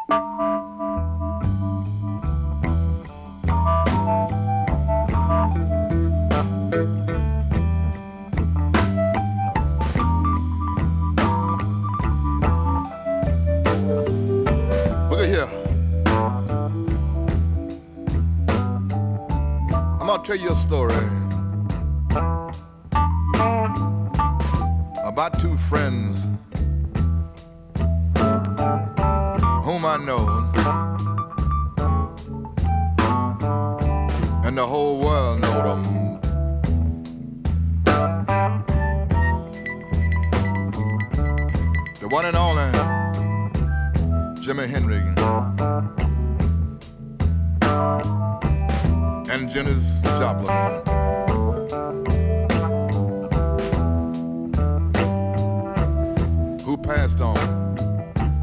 Look at here. I'm gonna tell you a story about two friends whom I know, and the whole world know them. The one and only Jimi Hendrix and Janis Joplin. Who passed on